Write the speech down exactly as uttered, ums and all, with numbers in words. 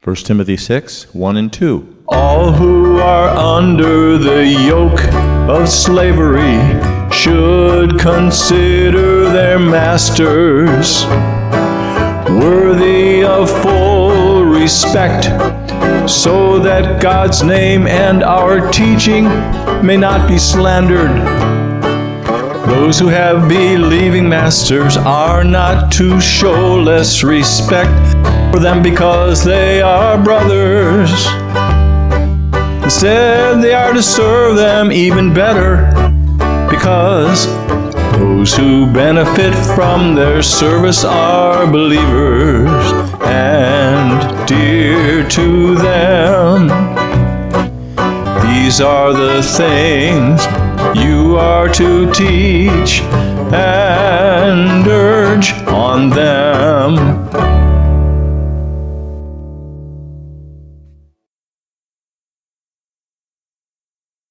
First Timothy six, one and two. All who are under the yoke of slavery should consider their masters worthy of full respect, so that God's name and our teaching may not be slandered. Those who have believing masters are not to show less respect for them because they are brothers. Instead, they are to serve them even better, because those who benefit from their service are believers and dear to them. These are the things you are to teach and urge on them.